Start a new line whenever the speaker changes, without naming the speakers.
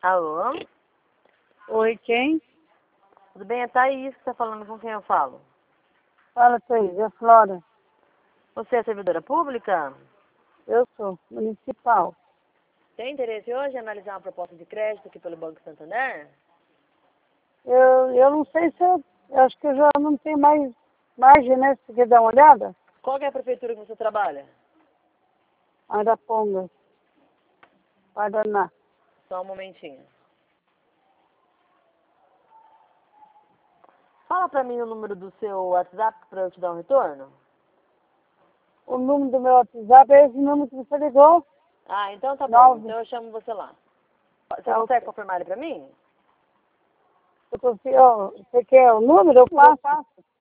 Alô?
Oi, quem?
Tudo bem? É Thaís que tá falando, com quem eu falo?
Fala, Thaís, é Flora.
Você é servidora pública?
Eu sou municipal.
Tem interesse hoje em analisar uma proposta de crédito aqui pelo Banco Santander?
Eu não sei se eu acho que eu já não tenho mais margem, né? Você quer dar uma olhada?
Qual que é a prefeitura que você trabalha?
Arapongas, Paraná.
Só um momentinho. Fala pra mim o número do seu WhatsApp pra eu te dar um retorno.
O número do meu WhatsApp é esse número que você ligou.
Ah, então tá bom.
9.
Então eu chamo você lá. Você
Tá,
consegue
ok.
confirmar ele pra mim?
Você quer o número? Eu passo.